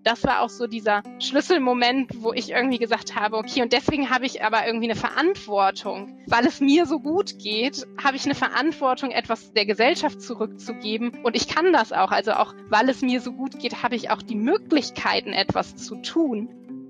das war auch so dieser Schlüsselmoment, wo ich irgendwie gesagt habe, okay, und deswegen habe ich aber irgendwie eine Verantwortung. Weil es mir so gut geht, habe ich eine Verantwortung, etwas der Gesellschaft zurückzugeben. Und ich kann das auch. Also auch, weil es mir so gut geht, habe ich auch die Möglichkeiten, etwas zu tun.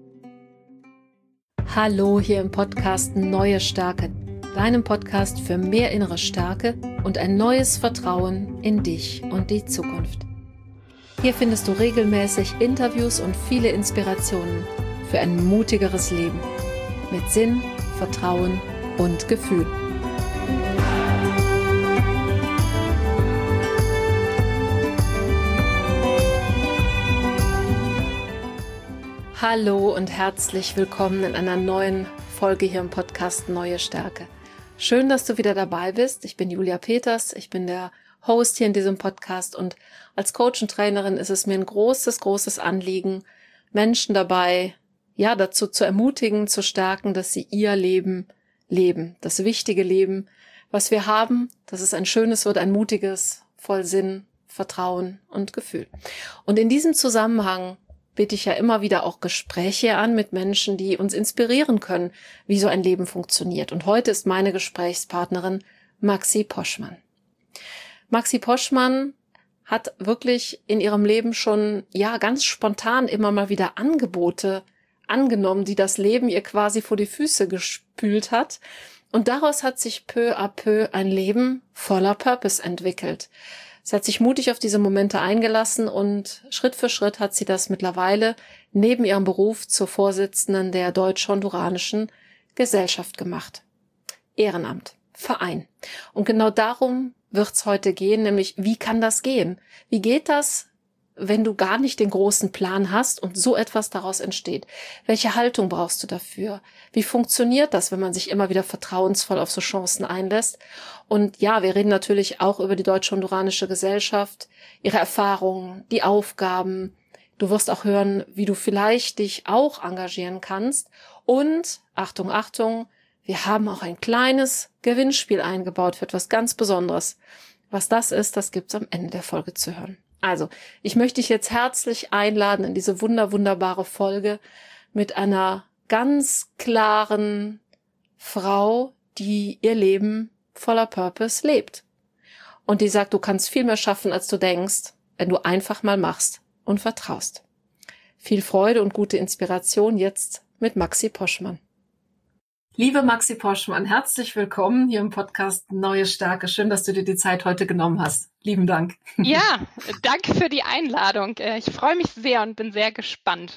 Hallo hier im Podcast Neue Starke, deinem Podcast für mehr innere Stärke und ein neues Vertrauen in dich und die Zukunft. Hier findest du regelmäßig Interviews und viele Inspirationen für ein mutigeres Leben mit Sinn, Vertrauen und Gefühl. Hallo und herzlich willkommen in einer neuen Folge hier im Podcast Neue Stärke. Schön, dass du wieder dabei bist. Ich bin Julia Peters, ich bin der Host hier in diesem Podcast und als Coach und Trainerin ist es mir ein großes Anliegen, Menschen dabei, dazu zu ermutigen, zu stärken, dass sie ihr Leben leben. Das wichtige Leben, was wir haben, dass es ein schönes wird, ein mutiges, voll Sinn, Vertrauen und Gefühl. Und in diesem Zusammenhang biete ich ja immer wieder auch Gespräche an mit Menschen, die uns inspirieren können, wie so ein Leben funktioniert. Und heute ist meine Gesprächspartnerin Maxi Poschmann. Maxi Poschmann hat wirklich in ihrem Leben schon, ganz spontan immer mal wieder Angebote angenommen, die das Leben ihr quasi vor die Füße gespült hat. Und daraus hat sich peu à peu ein Leben voller Purpose entwickelt. Sie hat sich mutig auf diese Momente eingelassen und Schritt für Schritt hat sie das mittlerweile neben ihrem Beruf zur Vorsitzenden der Deutsch-Honduranischen Gesellschaft gemacht. Ehrenamt, Verein. Und genau darum wird's heute gehen, nämlich wie kann das gehen? Wie geht das, wenn du gar nicht den großen Plan hast und so etwas daraus entsteht? Welche Haltung brauchst du dafür? Wie funktioniert das, wenn man sich immer wieder vertrauensvoll auf so Chancen einlässt? Und wir reden natürlich auch über die Deutsch-Honduranische Gesellschaft, ihre Erfahrungen, die Aufgaben. Du wirst auch hören, wie du vielleicht dich auch engagieren kannst. Und, Achtung, wir haben auch ein kleines Gewinnspiel eingebaut für etwas ganz Besonderes. Was das ist, das gibt's am Ende der Folge zu hören. Also, ich möchte dich jetzt herzlich einladen in diese wunderbare Folge mit einer ganz klaren Frau, die ihr Leben voller Purpose lebt. Und die sagt, du kannst viel mehr schaffen, als du denkst, wenn du einfach mal machst und vertraust. Viel Freude und gute Inspiration jetzt mit Maxi Poschmann. Liebe Maxi Poschmann, herzlich willkommen hier im Podcast Neue Stärke. Schön, dass du dir die Zeit heute genommen hast. Lieben Dank. Ja, danke für die Einladung. Ich freue mich sehr und bin sehr gespannt.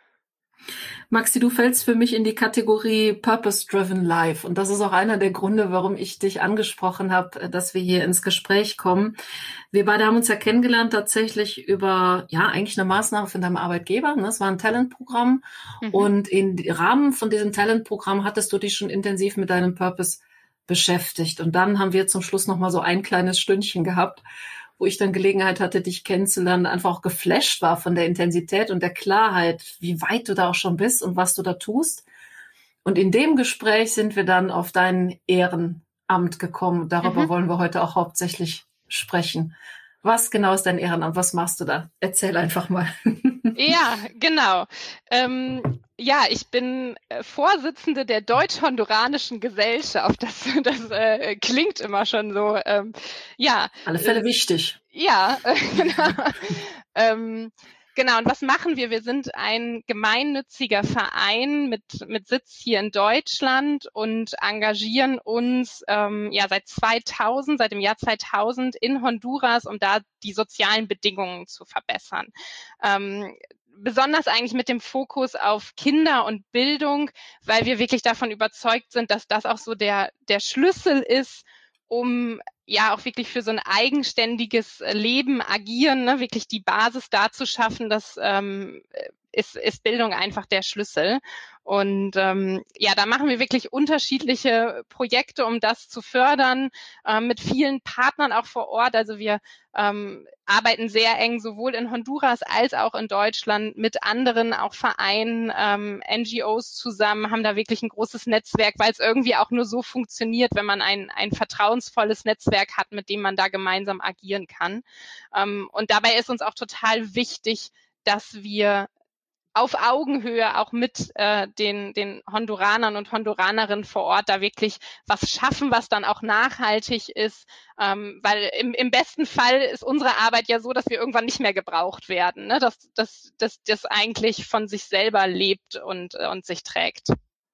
Maxi, du fällst für mich in die Kategorie Purpose-Driven Life. Und das ist auch einer der Gründe, warum ich dich angesprochen habe, dass wir hier ins Gespräch kommen. Wir beide haben uns ja kennengelernt tatsächlich über, eigentlich eine Maßnahme von deinem Arbeitgeber. Das war ein Talentprogramm. Und im Rahmen von diesem Talentprogramm hattest du dich schon intensiv mit deinem Purpose beschäftigt. Und dann haben wir zum Schluss nochmal so ein kleines Stündchen gehabt, wo ich dann Gelegenheit hatte, dich kennenzulernen, einfach auch geflasht war von der Intensität und der Klarheit, wie weit du da auch schon bist und was du da tust. Und in dem Gespräch sind wir dann auf dein Ehrenamt gekommen. Darüber wollen wir heute auch hauptsächlich sprechen. Was genau ist dein Ehrenamt? Was machst du da? Erzähl einfach mal. Ja, genau. Ich bin Vorsitzende der Deutsch-Honduranischen Gesellschaft. Das klingt immer schon so. Alle Fälle wichtig. Ja, genau. Genau, und was machen wir? Wir sind ein gemeinnütziger Verein mit Sitz hier in Deutschland und engagieren uns seit dem Jahr 2000 in Honduras, um da die sozialen Bedingungen zu verbessern. Besonders eigentlich mit dem Fokus auf Kinder und Bildung, weil wir wirklich davon überzeugt sind, dass das auch so der Schlüssel ist, um auch wirklich für so ein eigenständiges Leben agieren, ne, wirklich die Basis da zu schaffen, das ist Bildung einfach der Schlüssel. Und da machen wir wirklich unterschiedliche Projekte, um das zu fördern, mit vielen Partnern auch vor Ort. Also wir arbeiten sehr eng sowohl in Honduras als auch in Deutschland mit anderen auch Vereinen, NGOs zusammen, haben da wirklich ein großes Netzwerk, weil es irgendwie auch nur so funktioniert, wenn man ein vertrauensvolles Netzwerk hat, mit dem man da gemeinsam agieren kann. Und dabei ist uns auch total wichtig, dass wir auf Augenhöhe auch mit den Honduranern und Honduranerinnen vor Ort da wirklich was schaffen, was dann auch nachhaltig ist, weil im besten Fall ist unsere Arbeit ja so, dass wir irgendwann nicht mehr gebraucht werden, ne? Dass das eigentlich von sich selber lebt und sich trägt.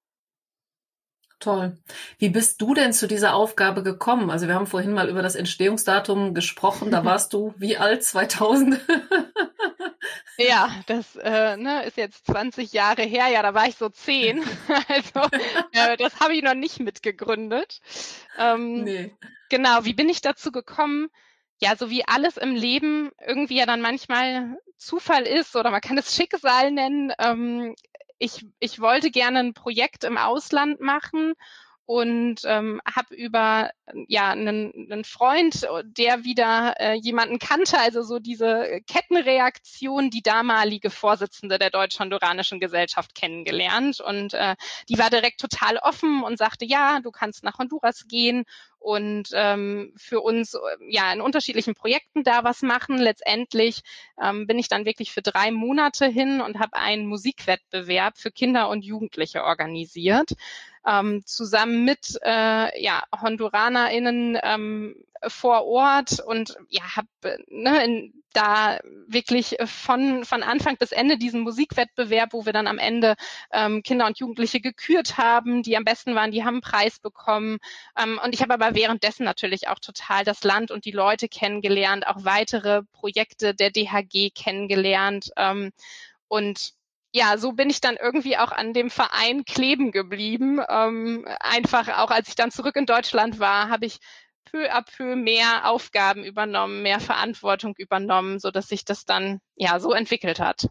Toll. Wie bist du denn zu dieser Aufgabe gekommen? Also wir haben vorhin mal über das Entstehungsdatum gesprochen. Da warst du wie alt? 2000? Ja, das ist jetzt 20 Jahre her. Ja, da war ich so 10. Also das habe ich noch nicht mitgegründet. Nee. Genau, wie bin ich dazu gekommen? Ja, so wie alles im Leben irgendwie ja dann manchmal Zufall ist oder man kann es Schicksal nennen. Ich wollte gerne ein Projekt im Ausland machen und habe über einen Freund, der wieder jemanden kannte, also so diese Kettenreaktion, die damalige Vorsitzende der Deutsch-Honduranischen Gesellschaft kennengelernt und die war direkt total offen und sagte, ja, du kannst nach Honduras gehen und für uns ja in unterschiedlichen Projekten da was machen. Letztendlich bin ich dann wirklich für 3 Monate hin und habe einen Musikwettbewerb für Kinder und Jugendliche organisiert. Zusammen mit HonduranerInnen vor Ort und ja, habe da wirklich von Anfang bis Ende diesen Musikwettbewerb, wo wir dann am Ende Kinder und Jugendliche gekürt haben, die am besten waren, die haben einen Preis bekommen. Und ich habe aber währenddessen natürlich auch total das Land und die Leute kennengelernt, auch weitere Projekte der DHG kennengelernt. Und ja, so bin ich dann irgendwie auch an dem Verein kleben geblieben. Einfach auch, als ich dann zurück in Deutschland war, habe ich peu à peu mehr Aufgaben übernommen, mehr Verantwortung übernommen, so dass sich das dann ja so entwickelt hat.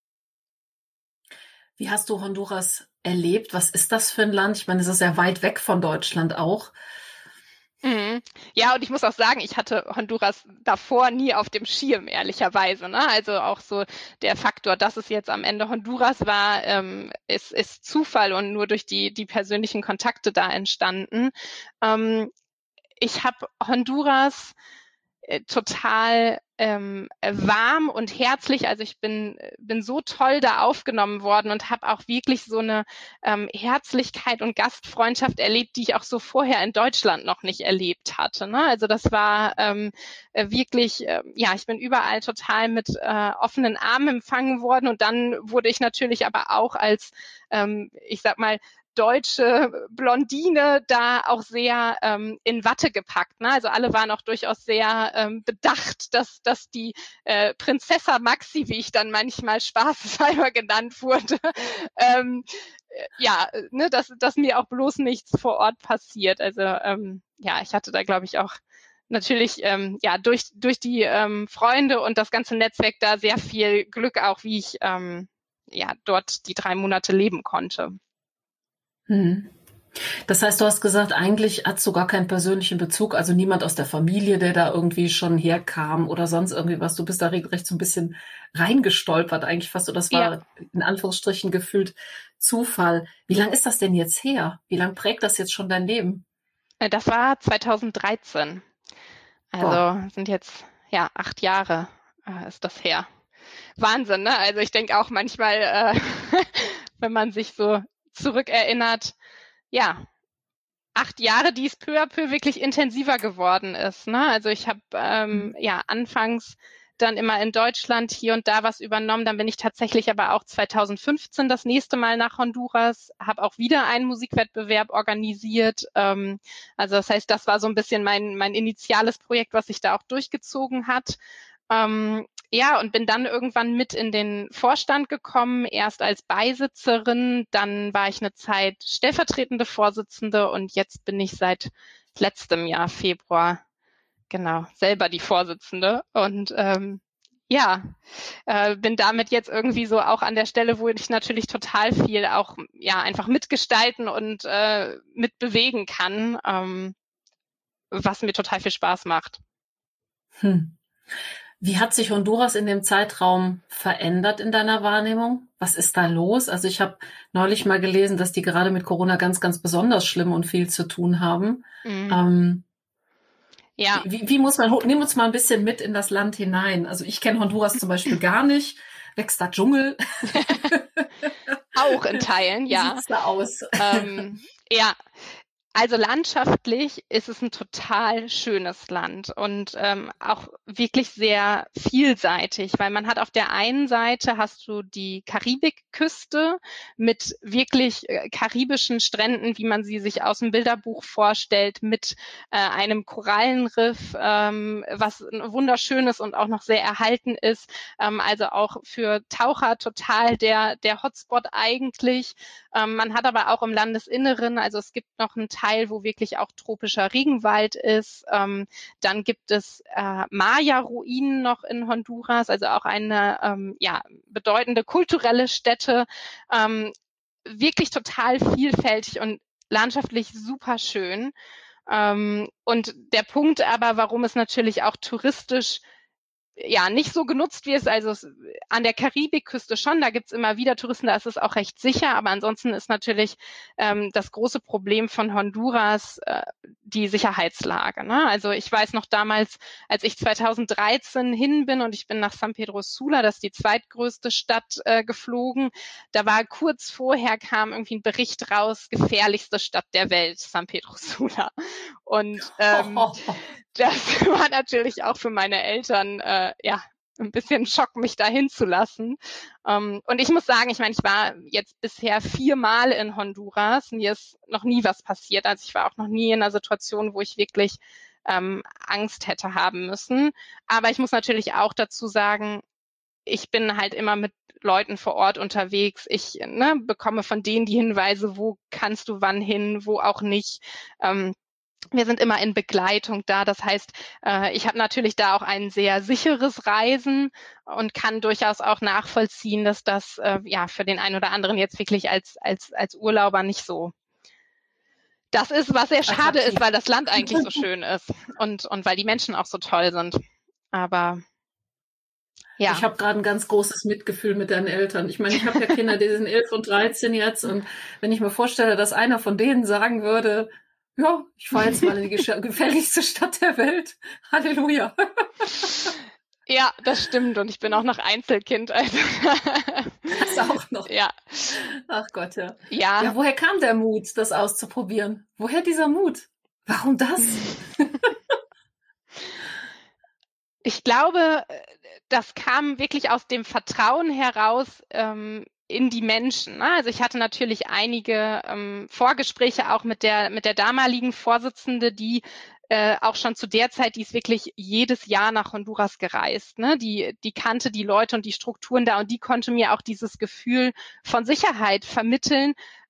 Wie hast du Honduras erlebt? Was ist das für ein Land? Ich meine, es ist ja weit weg von Deutschland auch. Mhm. Ja, und ich muss auch sagen, ich hatte Honduras davor nie auf dem Schirm, ehrlicherweise. Ne? Also auch so der Faktor, dass es jetzt am Ende Honduras war, ist Zufall und nur durch die persönlichen Kontakte da entstanden. Ich habe Honduras total warm und herzlich. Also ich bin so toll da aufgenommen worden und habe auch wirklich so eine Herzlichkeit und Gastfreundschaft erlebt, die ich auch so vorher in Deutschland noch nicht erlebt hatte. Ne? Also das war wirklich, ja, ich bin überall total mit offenen Armen empfangen worden und dann wurde ich natürlich aber auch als, ich sag mal, deutsche Blondine da auch sehr in Watte gepackt. Ne? Also alle waren auch durchaus sehr bedacht, dass die Prinzessa Maxi, wie ich dann manchmal spaßeshalber genannt wurde, dass mir auch bloß nichts vor Ort passiert. Also ja, ich hatte da, glaube ich, auch natürlich durch die Freunde und das ganze Netzwerk da sehr viel Glück auch, wie ich dort die 3 Monate leben konnte. Das heißt, du hast gesagt, eigentlich hast du gar keinen persönlichen Bezug, also niemand aus der Familie, der da irgendwie schon herkam oder sonst irgendwie was. Du bist da regelrecht so ein bisschen reingestolpert eigentlich fast, oder das war in Anführungsstrichen gefühlt Zufall. Wie lang ist das denn jetzt her? Wie lang prägt das jetzt schon dein Leben? Das war 2013. Also sind jetzt 8 Jahre ist das her. Wahnsinn, ne? Also ich denke auch manchmal, wenn man sich so zurückerinnert, 8 Jahre, die es peu à peu wirklich intensiver geworden ist. Ne? Also ich habe anfangs dann immer in Deutschland hier und da was übernommen. Dann bin ich tatsächlich aber auch 2015 das nächste Mal nach Honduras, habe auch wieder einen Musikwettbewerb organisiert. Also das heißt, das war so ein bisschen mein initiales Projekt, was sich da auch durchgezogen hat. Und bin dann irgendwann mit in den Vorstand gekommen, erst als Beisitzerin, dann war ich eine Zeit stellvertretende Vorsitzende und jetzt bin ich seit letztem Jahr Februar selber die Vorsitzende und bin damit jetzt irgendwie so auch an der Stelle, wo ich natürlich total viel auch einfach mitgestalten und mitbewegen kann, was mir total viel Spaß macht. Wie hat sich Honduras in dem Zeitraum verändert in deiner Wahrnehmung? Was ist da los? Also ich habe neulich mal gelesen, dass die gerade mit Corona ganz, ganz besonders schlimm und viel zu tun haben. Wie muss man, nimm uns mal ein bisschen mit in das Land hinein. Also ich kenne Honduras zum Beispiel gar nicht. Wächst da Dschungel? auch in Teilen, Wie ja. sieht's da aus? Ja, also landschaftlich ist es ein total schönes Land und auch wirklich sehr vielseitig, weil man hat auf der einen Seite hast du die Karibikküste mit wirklich karibischen Stränden, wie man sie sich aus dem Bilderbuch vorstellt, mit einem Korallenriff, was wunderschön ist und auch noch sehr erhalten ist. Also auch für Taucher total der Hotspot eigentlich. Man hat aber auch im Landesinneren, also es gibt noch einen Teil, wo wirklich auch tropischer Regenwald ist. Dann gibt es Maya-Ruinen noch in Honduras, also auch eine bedeutende kulturelle Stätte. Wirklich total vielfältig und landschaftlich super schön. Und der Punkt aber, warum es natürlich auch touristisch nicht so genutzt wird, also an der Karibikküste schon, da gibt's immer wieder Touristen, da ist es auch recht sicher, aber ansonsten ist natürlich das große Problem von Honduras die Sicherheitslage. Ne? Also ich weiß noch damals, als ich 2013 hin bin und ich bin nach San Pedro Sula, das ist die zweitgrößte Stadt, geflogen, da war kurz vorher kam irgendwie ein Bericht raus, gefährlichste Stadt der Welt, San Pedro Sula. Und das war natürlich auch für meine Eltern ein bisschen Schock, mich dahin zu lassen. Und ich muss sagen, ich meine, ich war jetzt bisher 4 Mal in Honduras. Mir ist noch nie was passiert. Also ich war auch noch nie in einer Situation, wo ich wirklich Angst hätte haben müssen. Aber ich muss natürlich auch dazu sagen, ich bin halt immer mit Leuten vor Ort unterwegs. Ich bekomme von denen die Hinweise, wo kannst du wann hin, wo auch nicht. Wir sind immer in Begleitung da. Das heißt, ich habe natürlich da auch ein sehr sicheres Reisen und kann durchaus auch nachvollziehen, dass das für den einen oder anderen jetzt wirklich als Urlauber nicht so das ist, was sehr schade ist, weil das Land eigentlich so schön ist und weil die Menschen auch so toll sind. Aber ja. Ich habe gerade ein ganz großes Mitgefühl mit deinen Eltern. Ich meine, ich habe ja Kinder, die sind 11 und 13 jetzt. Und wenn ich mir vorstelle, dass einer von denen sagen würde, ja, ich fahre jetzt mal in die gefährlichste Stadt der Welt. Halleluja. Ja, das stimmt. Und ich bin auch noch Einzelkind. Also. Das auch noch. Ja. Ach Gott, ja. Ja, woher kam der Mut, das auszuprobieren? Woher dieser Mut? Warum das? Ich glaube, das kam wirklich aus dem Vertrauen heraus in die Menschen. Ne? Also ich hatte natürlich einige Vorgespräche auch mit der damaligen Vorsitzende, die auch schon zu der Zeit, die ist wirklich jedes Jahr nach Honduras gereist. Ne? Die kannte die Leute und die Strukturen da und die konnte mir auch dieses Gefühl von Sicherheit vermitteln.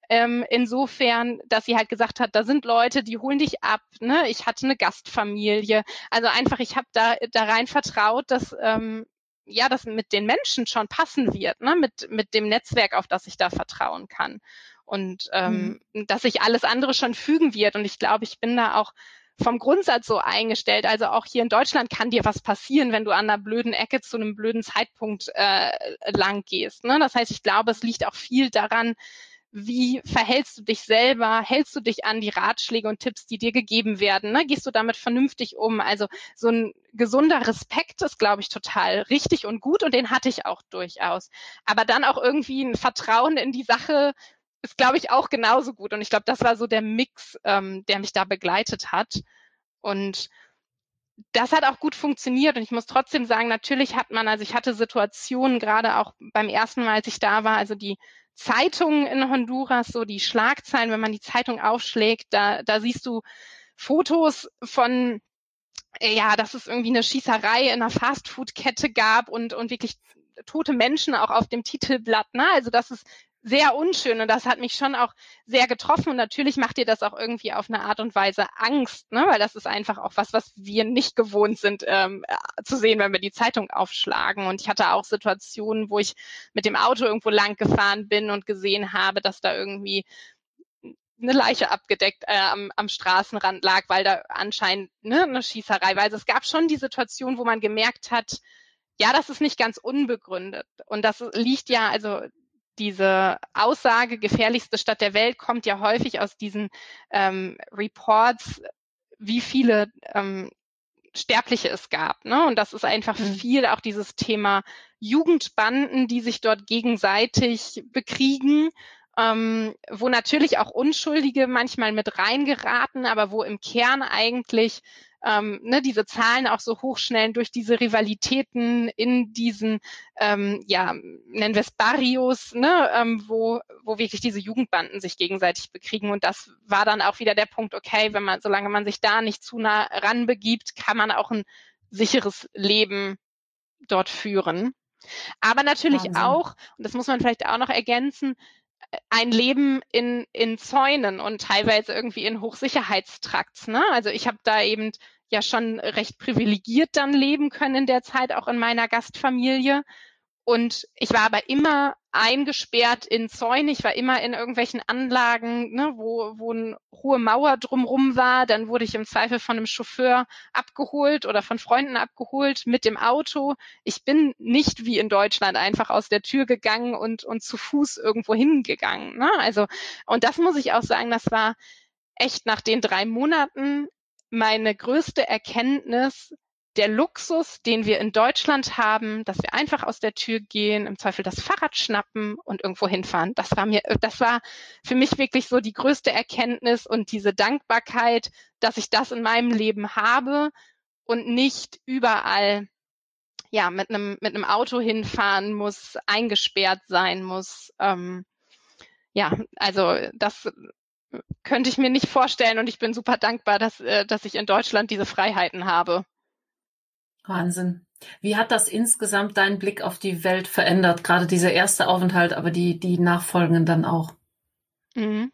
Insofern, dass sie halt gesagt hat, da sind Leute, die holen dich ab. Ne? Ich hatte eine Gastfamilie. Also einfach, ich habe da rein vertraut, dass das mit den Menschen schon passen wird, ne? Mit dem Netzwerk, auf das ich da vertrauen kann. Und dass sich alles andere schon fügen wird. Und ich glaube, ich bin da auch vom Grundsatz so eingestellt. Also auch hier in Deutschland kann dir was passieren, wenn du an einer blöden Ecke zu einem blöden Zeitpunkt lang gehst. Ne? Das heißt, ich glaube, es liegt auch viel daran, wie verhältst du dich selber? Hältst du dich an die Ratschläge und Tipps, die dir gegeben werden? Ne? Gehst du damit vernünftig um? Also so ein gesunder Respekt ist, glaube ich, total richtig und gut und den hatte ich auch durchaus. Aber dann auch irgendwie ein Vertrauen in die Sache ist, glaube ich, auch genauso gut. Und ich glaube, das war so der Mix, der mich da begleitet hat. Und das hat auch gut funktioniert und ich muss trotzdem sagen, natürlich ich hatte Situationen, gerade auch beim ersten Mal, als ich da war, also die Zeitungen in Honduras, so die Schlagzeilen, wenn man die Zeitung aufschlägt, da siehst du Fotos von, dass es irgendwie eine Schießerei in einer Fastfood-Kette gab und wirklich tote Menschen auch auf dem Titelblatt. Ne? Also das ist sehr unschön und das hat mich schon auch sehr getroffen und natürlich macht dir das auch irgendwie auf eine Art und Weise Angst, ne? Weil das ist einfach auch was wir nicht gewohnt sind zu sehen, wenn wir die Zeitung aufschlagen. Und ich hatte auch Situationen, wo ich mit dem Auto irgendwo lang gefahren bin und gesehen habe, dass da irgendwie eine Leiche abgedeckt am Straßenrand lag, weil da anscheinend eine Schießerei war. Also es gab schon die Situation, wo man gemerkt hat, ja, das ist nicht ganz unbegründet. Und das liegt ja, also diese Aussage, gefährlichste Stadt der Welt, kommt ja häufig aus diesen Reports, wie viele Sterbliche es gab, ne? Und das ist einfach viel auch dieses Thema Jugendbanden, die sich dort gegenseitig bekriegen, wo natürlich auch Unschuldige manchmal mit reingeraten, aber wo im Kern eigentlich diese Zahlen auch so hochschnellen durch diese Rivalitäten in diesen, nennen wir es Barrios, ne, wo wirklich diese Jugendbanden sich gegenseitig bekriegen. Und das war dann auch wieder der Punkt, okay, solange man sich da nicht zu nah ranbegibt, kann man auch ein sicheres Leben dort führen. Aber natürlich Wahnsinn. auch, und das muss man vielleicht auch noch ergänzen, ein Leben in Zäunen und teilweise irgendwie in Hochsicherheitstrakts. Ne? Also ich habe da eben ja schon recht privilegiert dann leben können in der Zeit, auch in meiner Gastfamilie. Und ich war aber immer eingesperrt in Zäune. Ich war immer in irgendwelchen Anlagen, ne, wo eine hohe Mauer drumrum war. Dann wurde ich im Zweifel von einem Chauffeur abgeholt oder von Freunden abgeholt mit dem Auto. Ich bin nicht wie in Deutschland einfach aus der Tür gegangen und zu Fuß irgendwo hingegangen. Ne? Also, und das muss ich auch sagen, das war echt nach den 3 Monaten meine größte Erkenntnis, der Luxus, den wir in Deutschland haben, dass wir einfach aus der Tür gehen, im Zweifel das Fahrrad schnappen und irgendwo hinfahren. Das war für mich wirklich so die größte Erkenntnis und diese Dankbarkeit, dass ich das in meinem Leben habe und nicht überall mit einem Auto hinfahren muss, eingesperrt sein muss. Also das könnte ich mir nicht vorstellen und ich bin super dankbar, dass ich in Deutschland diese Freiheiten habe. Wahnsinn. Wie hat das insgesamt deinen Blick auf die Welt verändert? Gerade dieser erste Aufenthalt, aber die nachfolgenden dann auch. Mhm.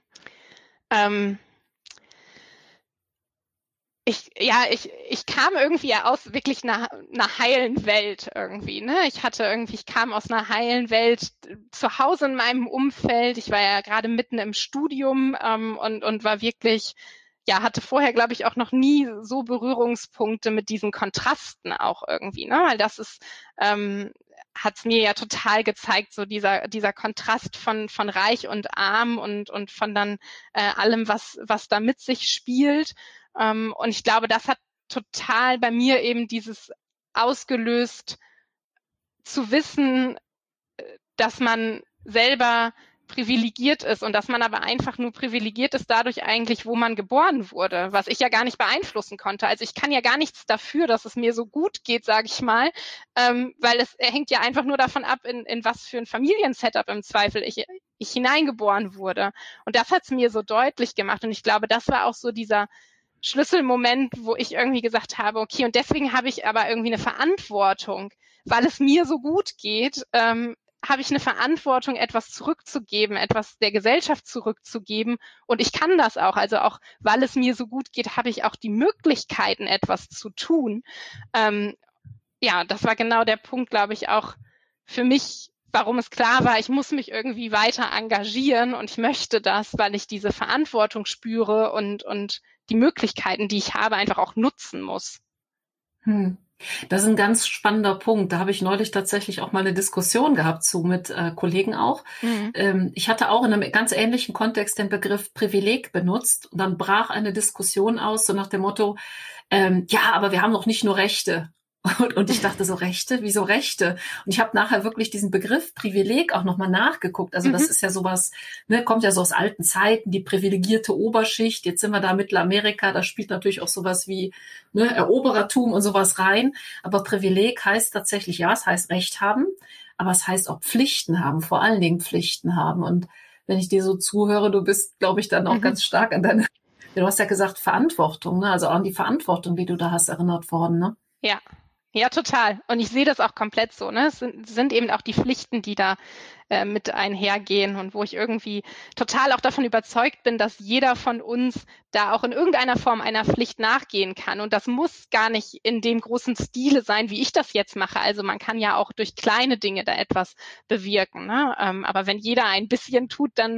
Ich kam irgendwie aus wirklich einer heilen Welt irgendwie, ne? Ich kam aus einer heilen Welt zu Hause in meinem Umfeld. Ich war ja gerade mitten im Studium und war wirklich, hatte vorher, glaube ich, auch noch nie so Berührungspunkte mit diesen Kontrasten auch irgendwie, ne? Weil das ist, hat's mir ja total gezeigt, so dieser Kontrast von reich und arm und von dann allem, was da mit sich spielt. Und ich glaube, das hat total bei mir eben dieses ausgelöst, zu wissen, dass man selber privilegiert ist und dass man aber einfach nur privilegiert ist dadurch eigentlich, wo man geboren wurde, was ich ja gar nicht beeinflussen konnte. Also ich kann ja gar nichts dafür, dass es mir so gut geht, sage ich mal, weil es hängt ja einfach nur davon ab, in was für ein Familiensetup im Zweifel ich hineingeboren wurde. Und das hat es mir so deutlich gemacht. Und ich glaube, das war auch so dieser Schlüsselmoment, wo ich irgendwie gesagt habe, okay, und deswegen habe ich aber irgendwie eine Verantwortung, weil es mir so gut geht, habe ich eine Verantwortung, etwas zurückzugeben, etwas der Gesellschaft zurückzugeben. Und ich kann das auch. Also auch, weil es mir so gut geht, habe ich auch die Möglichkeiten, etwas zu tun. Das war genau der Punkt, glaube ich, auch für mich, warum es klar war, ich muss mich irgendwie weiter engagieren und ich möchte das, weil ich diese Verantwortung spüre und die Möglichkeiten, die ich habe, einfach auch nutzen muss. Das ist ein ganz spannender Punkt. Da habe ich neulich tatsächlich auch mal eine Diskussion gehabt mit Kollegen auch. Ich hatte auch in einem ganz ähnlichen Kontext den Begriff Privileg benutzt und dann brach eine Diskussion aus, so nach dem Motto, aber wir haben doch nicht nur Rechte. Und ich dachte so, Rechte? Wieso Rechte? Und ich habe nachher wirklich diesen Begriff Privileg auch nochmal nachgeguckt. Also das ist ja sowas, ne, kommt ja so aus alten Zeiten, die privilegierte Oberschicht. Jetzt sind wir da Mittelamerika, da spielt natürlich auch sowas wie Eroberertum und sowas rein. Aber Privileg heißt tatsächlich, ja, es heißt Recht haben, aber es heißt auch Pflichten haben, vor allen Dingen Pflichten haben. Und wenn ich dir so zuhöre, du bist, glaube ich, dann auch ganz stark an du hast ja gesagt Verantwortung, ne? Also auch an die Verantwortung, die du da hast, erinnert worden, ne? Ja, total. Und ich sehe das auch komplett so. Ne? Es sind eben auch die Pflichten, die da mit einhergehen und wo ich irgendwie total auch davon überzeugt bin, dass jeder von uns da auch in irgendeiner Form einer Pflicht nachgehen kann. Und das muss gar nicht in dem großen Stile sein, wie ich das jetzt mache. Also man kann ja auch durch kleine Dinge da etwas bewirken. Ne? Aber wenn jeder ein bisschen tut, dann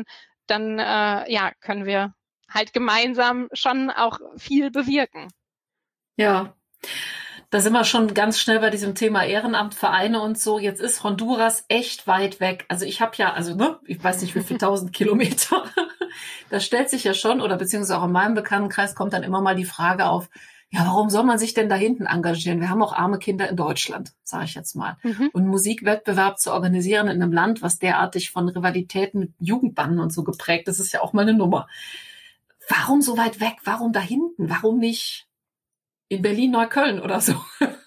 können wir halt gemeinsam schon auch viel bewirken. Ja. Da sind wir schon ganz schnell bei diesem Thema Ehrenamt, Vereine und so. Jetzt ist Honduras echt weit weg. Also ich habe ich weiß nicht wie viel 1000 Kilometer. Da stellt sich ja schon, oder beziehungsweise auch in meinem Bekanntenkreis kommt dann immer mal die Frage auf, ja, warum soll man sich denn da hinten engagieren? Wir haben auch arme Kinder in Deutschland, sage ich jetzt mal. Und einen Musikwettbewerb zu organisieren in einem Land, was derartig von Rivalitäten mit Jugendbanden und so geprägt ist, ist ja auch mal eine Nummer. Warum so weit weg? Warum da hinten? Warum nicht in Berlin-Neukölln oder so?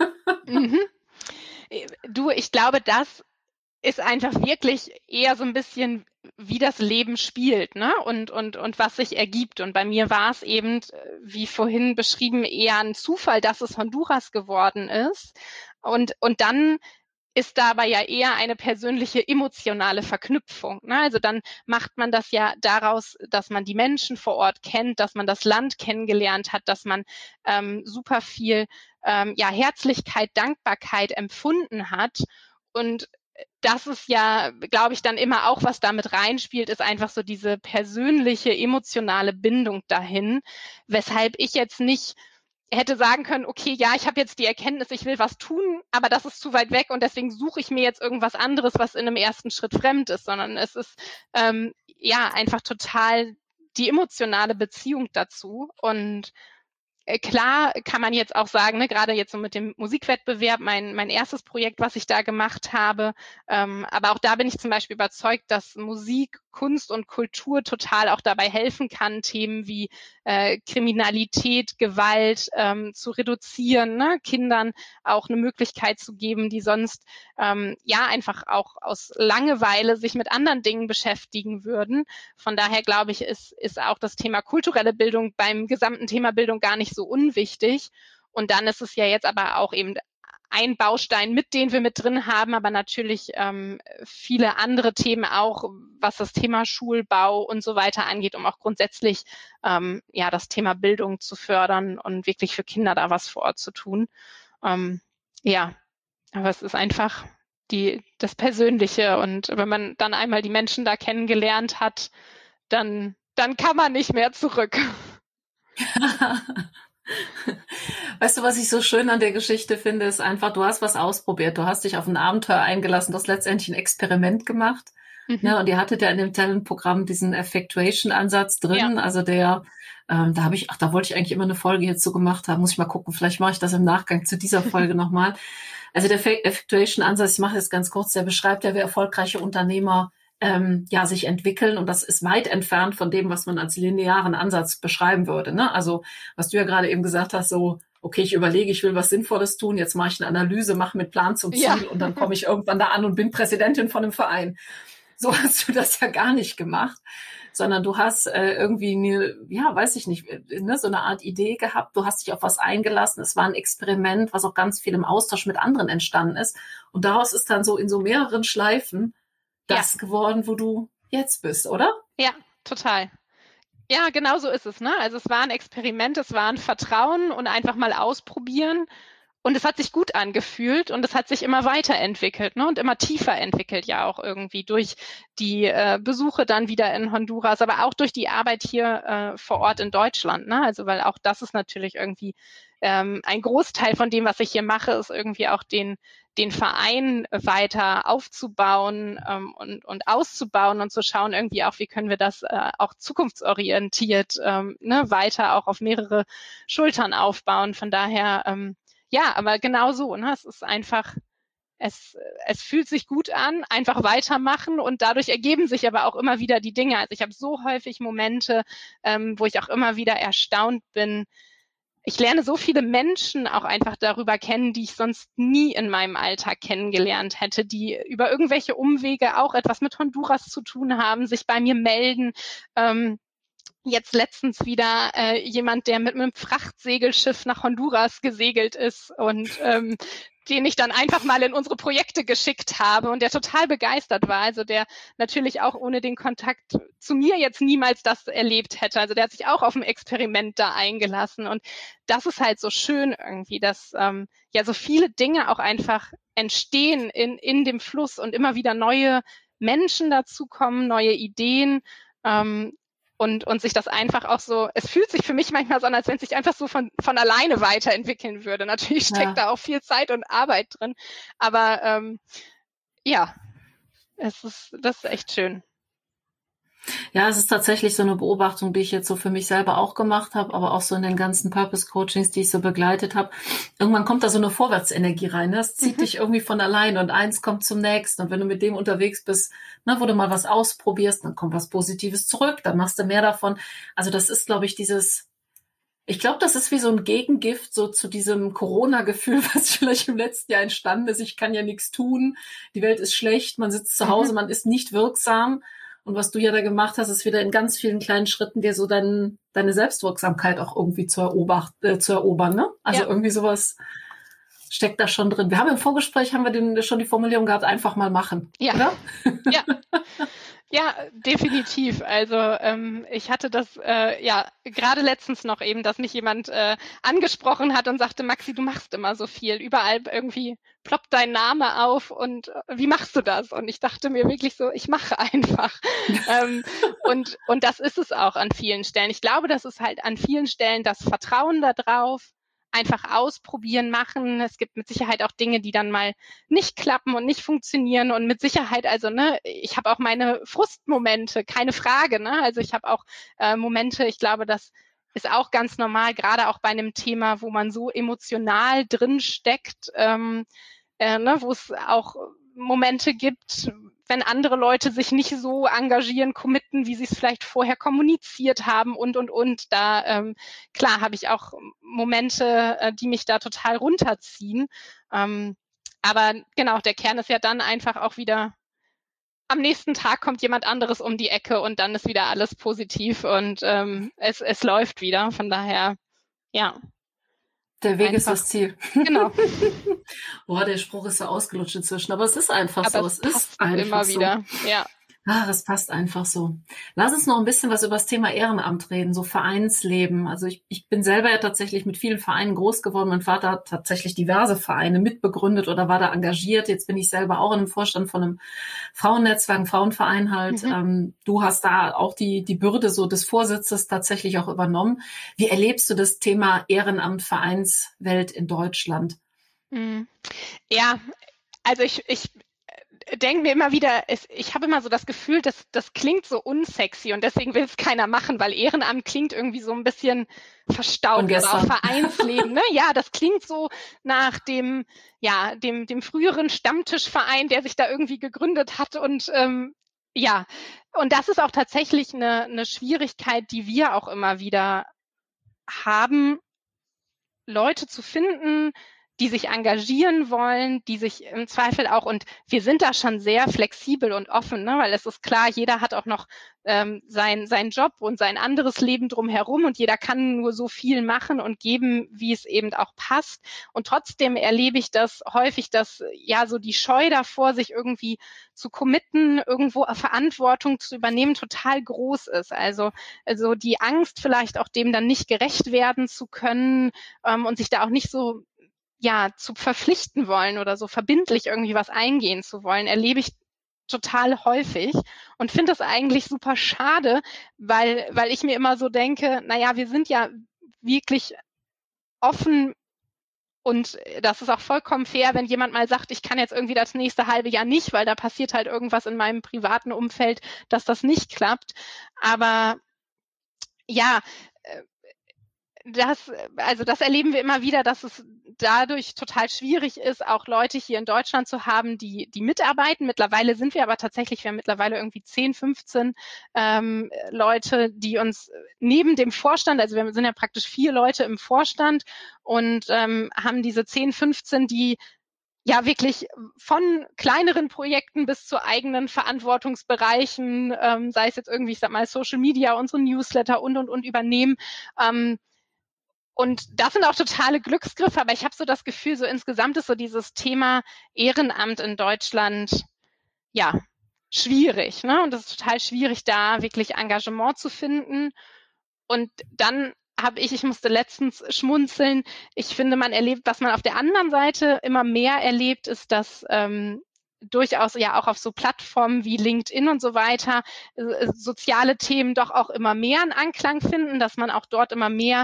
Du, ich glaube, das ist einfach wirklich eher so ein bisschen, wie das Leben spielt, ne? Und was sich ergibt. Und bei mir war es eben, wie vorhin beschrieben, eher ein Zufall, dass es Honduras geworden ist. Und dann ist dabei ja eher eine persönliche emotionale Verknüpfung. Ne? Also dann macht man das ja daraus, dass man die Menschen vor Ort kennt, dass man das Land kennengelernt hat, dass man super viel Herzlichkeit, Dankbarkeit empfunden hat. Und das ist ja, glaube ich, dann immer auch, was damit reinspielt, ist einfach so diese persönliche, emotionale Bindung dahin, weshalb ich jetzt nicht hätte sagen können, okay, ja, ich habe jetzt die Erkenntnis, ich will was tun, aber das ist zu weit weg und deswegen suche ich mir jetzt irgendwas anderes, was in einem ersten Schritt fremd ist, sondern es ist einfach total die emotionale Beziehung dazu. Und klar kann man jetzt auch sagen, ne, gerade jetzt so mit dem Musikwettbewerb, mein erstes Projekt, was ich da gemacht habe, aber auch da bin ich zum Beispiel überzeugt, dass Musik, Kunst und Kultur total auch dabei helfen kann, Themen wie Kriminalität, Gewalt zu reduzieren, ne? Kindern auch eine Möglichkeit zu geben, die sonst einfach auch aus Langeweile sich mit anderen Dingen beschäftigen würden. Von daher glaube ich, ist auch das Thema kulturelle Bildung beim gesamten Thema Bildung gar nicht so unwichtig. Und dann ist es ja jetzt aber auch eben ein Baustein, mit den wir mit drin haben, aber natürlich viele andere Themen auch, was das Thema Schulbau und so weiter angeht, um auch grundsätzlich das Thema Bildung zu fördern und wirklich für Kinder da was vor Ort zu tun. Aber es ist einfach das Persönliche, und wenn man dann einmal die Menschen da kennengelernt hat, dann kann man nicht mehr zurück. Weißt du, was ich so schön an der Geschichte finde, ist einfach, du hast was ausprobiert, du hast dich auf ein Abenteuer eingelassen, du hast letztendlich ein Experiment gemacht. Ne, und ihr hattet ja in dem Talentprogramm diesen Effectuation-Ansatz drin, ja. Also da wollte ich eigentlich immer eine Folge hierzu gemacht haben, muss ich mal gucken, vielleicht mache ich das im Nachgang zu dieser Folge nochmal. Also der Effectuation-Ansatz, ich mache das ganz kurz, der beschreibt ja, wie erfolgreiche Unternehmer sich entwickeln, und das ist weit entfernt von dem, was man als linearen Ansatz beschreiben würde. Ne? Also was du ja gerade eben gesagt hast, so, okay, ich überlege, ich will was Sinnvolles tun, jetzt mache ich eine Analyse, mache mit Plan zum Ziel und dann komme ich irgendwann da an und bin Präsidentin von einem Verein. So hast du das ja gar nicht gemacht, sondern du hast irgendwie so eine Art Idee gehabt, du hast dich auf was eingelassen, es war ein Experiment, was auch ganz viel im Austausch mit anderen entstanden ist, und daraus ist dann so in so mehreren Schleifen das geworden, wo du jetzt bist, oder? Ja, total. Ja, genau so ist es, ne? Also es war ein Experiment, es war ein Vertrauen und einfach mal ausprobieren. Und es hat sich gut angefühlt und es hat sich immer weiterentwickelt, ne? Und immer tiefer entwickelt ja auch irgendwie durch die Besuche dann wieder in Honduras, aber auch durch die Arbeit hier vor Ort in Deutschland, ne? Also weil auch das ist natürlich irgendwie ein Großteil von dem, was ich hier mache, ist irgendwie auch den Verein weiter aufzubauen und auszubauen und zu schauen irgendwie auch, wie können wir das auch zukunftsorientiert weiter auch auf mehrere Schultern aufbauen. Von daher aber genau so, ne? Es ist einfach, es fühlt sich gut an, einfach weitermachen, und dadurch ergeben sich aber auch immer wieder die Dinge. Also ich habe so häufig Momente, wo ich auch immer wieder erstaunt bin. Ich lerne so viele Menschen auch einfach darüber kennen, die ich sonst nie in meinem Alltag kennengelernt hätte, die über irgendwelche Umwege auch etwas mit Honduras zu tun haben, sich bei mir melden. Jetzt letztens wieder jemand, der mit einem Frachtsegelschiff nach Honduras gesegelt ist und den ich dann einfach mal in unsere Projekte geschickt habe und der total begeistert war. Also der natürlich auch ohne den Kontakt zu mir jetzt niemals das erlebt hätte. Also der hat sich auch auf ein Experiment da eingelassen. Und das ist halt so schön irgendwie, dass so viele Dinge auch einfach entstehen in dem Fluss und immer wieder neue Menschen dazukommen, neue Ideen. Und sich das einfach auch so, es fühlt sich für mich manchmal so an, als wenn es sich einfach so von alleine weiterentwickeln würde. Natürlich steckt da auch viel Zeit und Arbeit drin, aber das ist echt schön. Ja, es ist tatsächlich so eine Beobachtung, die ich jetzt so für mich selber auch gemacht habe, aber auch so in den ganzen Purpose-Coachings, die ich so begleitet habe. Irgendwann kommt da so eine Vorwärtsenergie rein. Ne? Das zieht dich irgendwie von alleine und eins kommt zum nächsten. Und wenn du mit dem unterwegs bist, ne, wo du mal was ausprobierst, dann kommt was Positives zurück, dann machst du mehr davon. Also das ist, glaube ich, ich glaube, das ist wie so ein Gegengift so zu diesem Corona-Gefühl, was vielleicht im letzten Jahr entstanden ist. Ich kann ja nichts tun, die Welt ist schlecht, man sitzt zu Hause, man ist nicht wirksam. Und was du ja da gemacht hast, ist wieder in ganz vielen kleinen Schritten dir so deine Selbstwirksamkeit auch irgendwie zu erobern. Ne? Also irgendwie sowas steckt da schon drin. Wir haben im Vorgespräch, schon die Formulierung gehabt, einfach mal machen. Ja, oder? Ja. Ja, definitiv. Also ich hatte das gerade letztens noch eben, dass mich jemand angesprochen hat und sagte, Maxi, du machst immer so viel. Überall irgendwie ploppt dein Name auf und wie machst du das? Und ich dachte mir wirklich so, ich mache einfach. Und das ist es auch an vielen Stellen. Ich glaube, das ist halt an vielen Stellen das Vertrauen darauf, einfach ausprobieren, machen. Es gibt mit Sicherheit auch Dinge, die dann mal nicht klappen und nicht funktionieren und mit Sicherheit, also ich habe auch meine Frustmomente, keine Frage, also ich habe auch Momente, ich glaube, das ist auch ganz normal, gerade auch bei einem Thema, wo man so emotional drin steckt, wo es auch Momente gibt, wenn andere Leute sich nicht so engagieren, committen, wie sie es vielleicht vorher kommuniziert haben und. Da, klar, habe ich auch Momente, die mich da total runterziehen. Aber genau, der Kern ist ja dann einfach auch wieder, am nächsten Tag kommt jemand anderes um die Ecke und dann ist wieder alles positiv und es läuft wieder. Von daher, ja. Der Weg ist das Ziel. Genau. Boah, der Spruch ist so ausgelutscht inzwischen, aber es ist einfach Aber so. es passt immer wieder. Ja. Das passt einfach so. Lass uns noch ein bisschen was über das Thema Ehrenamt reden, so Vereinsleben. Also ich bin selber ja tatsächlich mit vielen Vereinen groß geworden. Mein Vater hat tatsächlich diverse Vereine mitbegründet oder war da engagiert. Jetzt bin ich selber auch in einem Vorstand von einem Frauennetzwerk, einem Frauenverein halt. Du hast da auch die Bürde so des Vorsitzes tatsächlich auch übernommen. Wie erlebst du das Thema Ehrenamt, Vereinswelt in Deutschland? Ja, also ich denke mir immer wieder, ich habe immer so das Gefühl, das klingt so unsexy und deswegen will es keiner machen, weil Ehrenamt klingt irgendwie so ein bisschen verstaubt oder auch Vereinsleben. Ne? Ja, das klingt so nach dem früheren Stammtischverein, der sich da irgendwie gegründet hat und und das ist auch tatsächlich eine Schwierigkeit, die wir auch immer wieder haben, Leute zu finden, die sich engagieren wollen, die sich im Zweifel auch, und wir sind da schon sehr flexibel und offen, weil es ist klar, jeder hat auch noch seinen Job und sein anderes Leben drumherum und jeder kann nur so viel machen und geben, wie es eben auch passt. Und trotzdem erlebe ich das häufig, dass so die Scheu davor, sich irgendwie zu committen, irgendwo Verantwortung zu übernehmen, total groß ist. Also die Angst vielleicht auch dem dann nicht gerecht werden zu können und sich da auch nicht so zu verpflichten wollen oder so verbindlich irgendwie was eingehen zu wollen, erlebe ich total häufig und finde das eigentlich super schade, weil ich mir immer so denke, wir sind ja wirklich offen und das ist auch vollkommen fair, wenn jemand mal sagt, ich kann jetzt irgendwie das nächste halbe Jahr nicht, weil da passiert halt irgendwas in meinem privaten Umfeld, dass das nicht klappt. Aber das erleben wir immer wieder, dass es dadurch total schwierig ist, auch Leute hier in Deutschland zu haben, die mitarbeiten. Mittlerweile sind wir aber tatsächlich, wir haben mittlerweile irgendwie 10, 15 Leute, die uns neben dem Vorstand, also wir sind ja praktisch 4 Leute im Vorstand und haben diese 10, 15, die wirklich von kleineren Projekten bis zu eigenen Verantwortungsbereichen, sei es jetzt irgendwie, ich sag mal, Social Media, unsere Newsletter und übernehmen. Und das sind auch totale Glücksgriffe, aber ich habe so das Gefühl, so insgesamt ist so dieses Thema Ehrenamt in Deutschland, schwierig, Und es ist total schwierig, da wirklich Engagement zu finden. Und dann ich musste letztens schmunzeln. Ich finde, man erlebt, was man auf der anderen Seite immer mehr erlebt, ist, dass durchaus auch auf so Plattformen wie LinkedIn und so weiter soziale Themen doch auch immer mehr einen Anklang finden, dass man auch dort immer mehr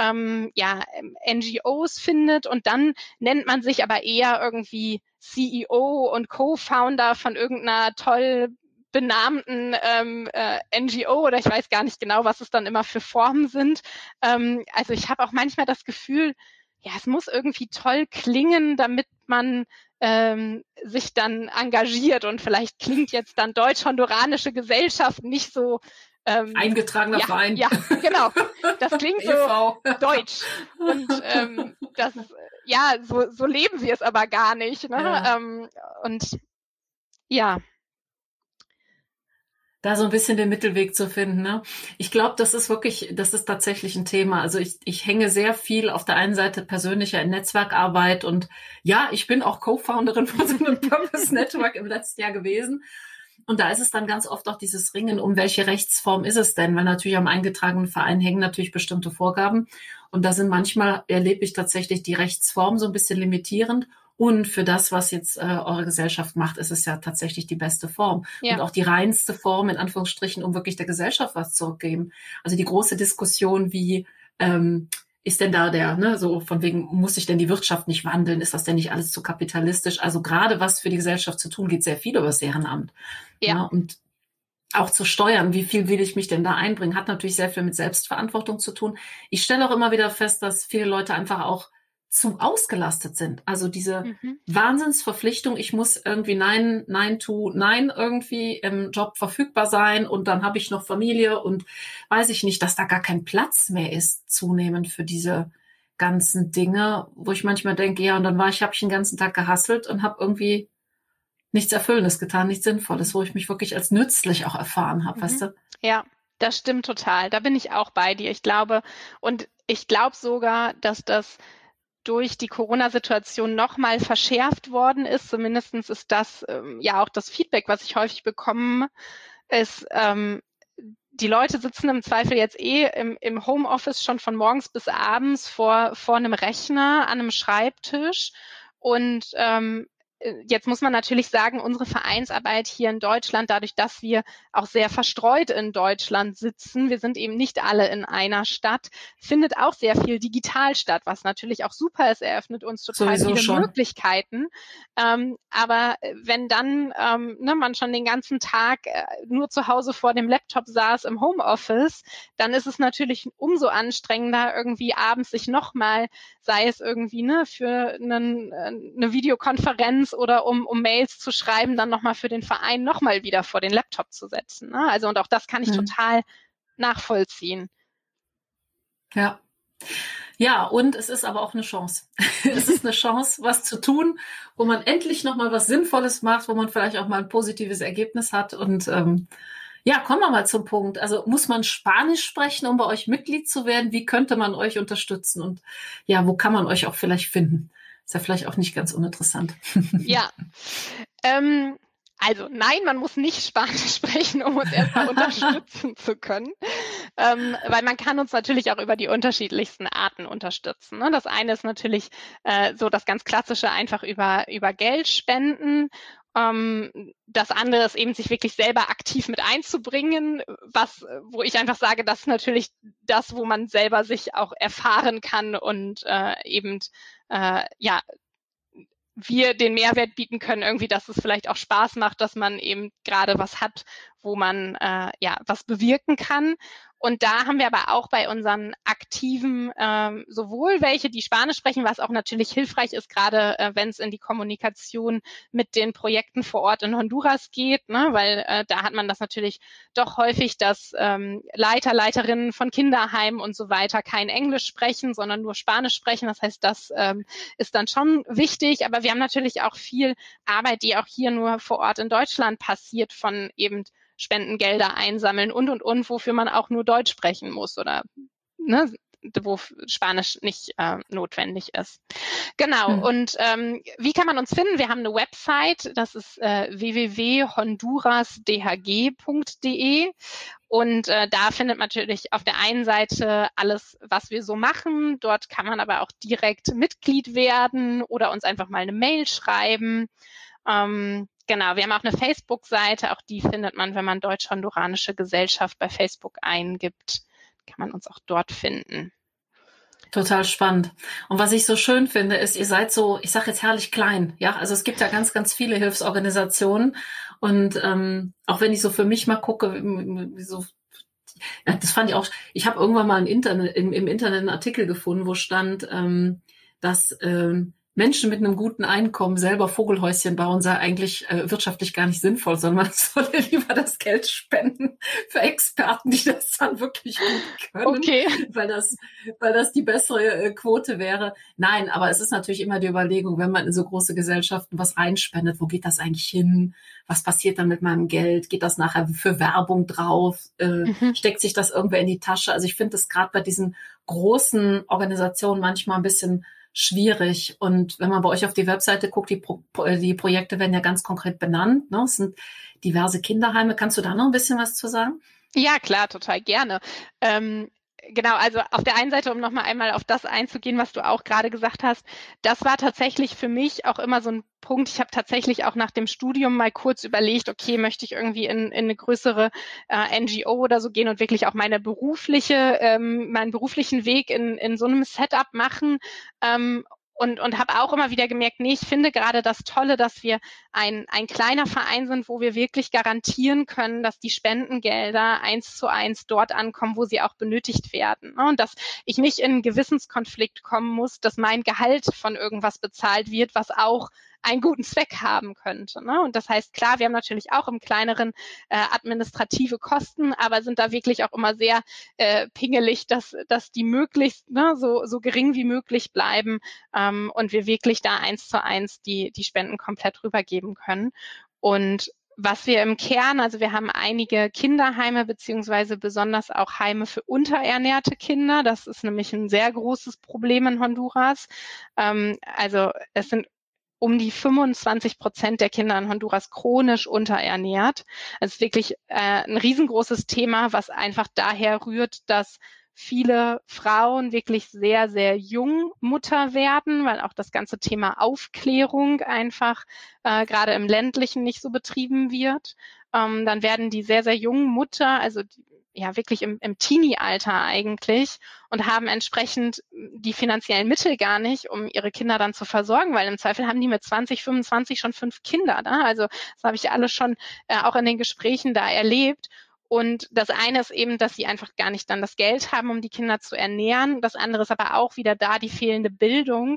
NGOs findet und dann nennt man sich aber eher irgendwie CEO und Co-Founder von irgendeiner toll benahmten NGO oder ich weiß gar nicht genau, was es dann immer für Formen sind. Also ich habe auch manchmal das Gefühl, ja, es muss irgendwie toll klingen, damit man sich dann engagiert und vielleicht klingt jetzt dann Deutsch-Honduranische Gesellschaft nicht so eingetragener Verein. Ja, genau. Das klingt so deutsch. Und so leben wir es aber gar nicht. Ne? Ja. Und ja. Da so ein bisschen den Mittelweg zu finden. Ne? Ich glaube, das ist tatsächlich ein Thema. Also ich hänge sehr viel auf der einen Seite persönlicher in Netzwerkarbeit und ja, ich bin auch Co-Founderin von so einem Purpose Network im letzten Jahr gewesen. Und da ist es dann ganz oft auch dieses Ringen, um welche Rechtsform ist es denn? Weil natürlich am eingetragenen Verein hängen natürlich bestimmte Vorgaben. Und da sind manchmal, erlebe ich tatsächlich die Rechtsform so ein bisschen limitierend. Und für das, was jetzt eure Gesellschaft macht, ist es ja tatsächlich die beste Form. Ja. Und auch die reinste Form, in Anführungsstrichen, um wirklich der Gesellschaft was zurückzugeben. Also die große Diskussion, wie ist denn da so von wegen, muss sich denn die Wirtschaft nicht wandeln? Ist das denn nicht alles zu kapitalistisch? Also gerade was für die Gesellschaft zu tun, geht sehr viel über das Ehrenamt. Ja. Ne? Und auch zu steuern, wie viel will ich mich denn da einbringen, hat natürlich sehr viel mit Selbstverantwortung zu tun. Ich stelle auch immer wieder fest, dass viele Leute einfach auch zu ausgelastet sind. Also diese Wahnsinnsverpflichtung, ich muss irgendwie Nein irgendwie im Job verfügbar sein und dann habe ich noch Familie und weiß ich nicht, dass da gar kein Platz mehr ist zunehmend für diese ganzen Dinge, wo ich manchmal denke, ja, und dann habe ich den ganzen Tag gehustelt und habe irgendwie nichts Erfüllendes getan, nichts Sinnvolles, wo ich mich wirklich als nützlich auch erfahren habe, weißt du? Ja, das stimmt total. Da bin ich auch bei dir. Ich glaube sogar, dass das durch die Corona-Situation nochmal verschärft worden ist. Zumindest ist das auch das Feedback, was ich häufig bekomme, ist, die Leute sitzen im Zweifel jetzt im Homeoffice schon von morgens bis abends vor einem Rechner an einem Schreibtisch und jetzt muss man natürlich sagen, unsere Vereinsarbeit hier in Deutschland, dadurch, dass wir auch sehr verstreut in Deutschland sitzen, wir sind eben nicht alle in einer Stadt, findet auch sehr viel digital statt, was natürlich auch super ist, eröffnet uns total viele Möglichkeiten. Aber wenn dann man schon den ganzen Tag nur zu Hause vor dem Laptop saß im Homeoffice, dann ist es natürlich umso anstrengender, irgendwie abends sich nochmal, sei es irgendwie für eine Videokonferenz oder um Mails zu schreiben, dann nochmal für den Verein nochmal wieder vor den Laptop zu setzen. Ne? Also und auch das kann ich total nachvollziehen. Ja. Ja, und es ist aber auch eine Chance. Es ist eine Chance, was zu tun, wo man endlich nochmal was Sinnvolles macht, wo man vielleicht auch mal ein positives Ergebnis hat. Und kommen wir mal zum Punkt. Also muss man Spanisch sprechen, um bei euch Mitglied zu werden? Wie könnte man euch unterstützen? Und ja, wo kann man euch auch vielleicht finden? Ist ja vielleicht auch nicht ganz uninteressant. Ja, also nein, man muss nicht Spanisch sprechen, um uns erstmal unterstützen zu können, weil man kann uns natürlich auch über die unterschiedlichsten Arten unterstützen. Ne? Das eine ist natürlich so das ganz klassische, einfach über Geld spenden. Das andere ist eben, sich wirklich selber aktiv mit einzubringen, wo ich einfach sage, das ist natürlich das, wo man selber sich auch erfahren kann und wir den Mehrwert bieten können, irgendwie, dass es vielleicht auch Spaß macht, dass man eben gerade was hat, wo man was bewirken kann. Und da haben wir aber auch bei unseren Aktiven sowohl welche, die Spanisch sprechen, was auch natürlich hilfreich ist, gerade wenn es in die Kommunikation mit den Projekten vor Ort in Honduras geht, ne? Weil da hat man das natürlich doch häufig, dass Leiter, Leiterinnen von Kinderheimen und so weiter kein Englisch sprechen, sondern nur Spanisch sprechen. Das heißt, das ist dann schon wichtig. Aber wir haben natürlich auch viel Arbeit, die auch hier nur vor Ort in Deutschland passiert, von eben Spendengelder einsammeln und, wofür man auch nur Deutsch sprechen muss oder wo Spanisch nicht notwendig ist. Genau, und wie kann man uns finden? Wir haben eine Website, das ist www.hondurasdhg.de und da findet man natürlich auf der einen Seite alles, was wir so machen. Dort kann man aber auch direkt Mitglied werden oder uns einfach mal eine Mail schreiben. Genau, wir haben auch eine Facebook-Seite, auch die findet man, wenn man Deutsch-Honduranische Gesellschaft bei Facebook eingibt, kann man uns auch dort finden. Total spannend. Und was ich so schön finde, ist, ihr seid so, ich sage jetzt herrlich klein. Ja, also es gibt ja ganz, ganz viele Hilfsorganisationen. Und auch wenn ich so für mich mal gucke, so, ja, das fand ich auch, ich habe irgendwann mal im Internet einen Artikel gefunden, wo stand, dass Menschen mit einem guten Einkommen selber Vogelhäuschen bauen, sei eigentlich wirtschaftlich gar nicht sinnvoll, sondern man sollte lieber das Geld spenden für Experten, die das dann wirklich gut können, Okay. weil das die bessere Quote wäre. Nein, aber es ist natürlich immer die Überlegung, wenn man in so große Gesellschaften was reinspendet, wo geht das eigentlich hin? Was passiert dann mit meinem Geld? Geht das nachher für Werbung drauf? Steckt sich das irgendwer in die Tasche? Also ich finde das gerade bei diesen großen Organisationen manchmal ein bisschen schwierig. Und wenn man bei euch auf die Webseite guckt, die Projekte werden ja ganz konkret benannt. Ne? Es sind diverse Kinderheime. Kannst du da noch ein bisschen was zu sagen? Ja, klar, total gerne. Genau, also auf der einen Seite, um nochmal einmal auf das einzugehen, was du auch gerade gesagt hast, das war tatsächlich für mich auch immer so ein Punkt. Ich habe tatsächlich auch nach dem Studium mal kurz überlegt, okay, möchte ich irgendwie in eine größere NGO oder so gehen und wirklich auch meinen beruflichen Weg in so einem Setup machen. Und habe auch immer wieder gemerkt, nee, ich finde gerade das Tolle, dass wir ein kleiner Verein sind, wo wir wirklich garantieren können, dass die Spendengelder 1:1 dort ankommen, wo sie auch benötigt werden. Und dass ich nicht in einen Gewissenskonflikt kommen muss, dass mein Gehalt von irgendwas bezahlt wird, was auch einen guten Zweck haben könnte. Und das heißt, klar, wir haben natürlich auch im Kleineren administrative Kosten, aber sind da wirklich auch immer sehr pingelig, dass die möglichst so gering wie möglich bleiben und wir wirklich da 1:1 die Spenden komplett rübergeben können. Und was wir im Kern, also wir haben einige Kinderheime beziehungsweise besonders auch Heime für unterernährte Kinder. Das ist nämlich ein sehr großes Problem in Honduras. Also es sind um die 25% der Kinder in Honduras chronisch unterernährt. Es ist wirklich ein riesengroßes Thema, was einfach daher rührt, dass viele Frauen wirklich sehr, sehr jung Mutter werden, weil auch das ganze Thema Aufklärung einfach gerade im ländlichen nicht so betrieben wird. Dann werden die sehr, sehr jungen Mutter, also ja wirklich im Teenie-Alter eigentlich und haben entsprechend die finanziellen Mittel gar nicht, um ihre Kinder dann zu versorgen, weil im Zweifel haben die mit 20, 25 schon 5 Kinder. Ne? Also das habe ich alles schon auch in den Gesprächen da erlebt. Und das eine ist eben, dass sie einfach gar nicht dann das Geld haben, um die Kinder zu ernähren. Das andere ist aber auch wieder da die fehlende Bildung